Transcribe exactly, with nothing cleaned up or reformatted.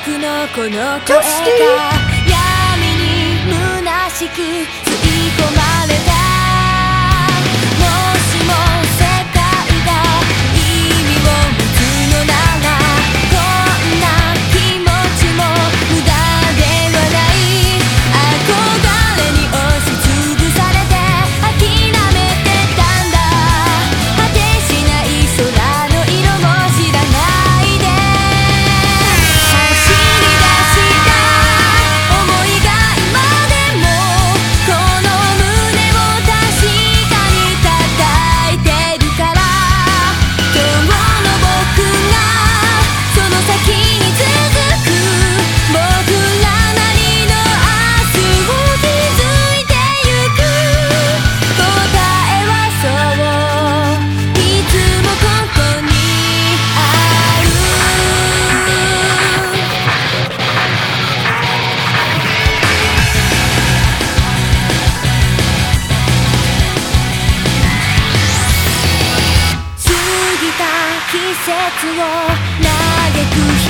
僕のこの声が闇に虚しく吸い込まれた。もしも世界が意味を持つのなら、こんな気持ちも無駄ではない。憧れに押しつぶされて諦めてたんだ。果てしない空の色も知らないで走り出した想いが今でもこの胸を確かに叩いてるから。今日の僕がその先に続く僕らなりの明日を築いてゆく。答えはそういつもここにある。過ぎた季節を嘆く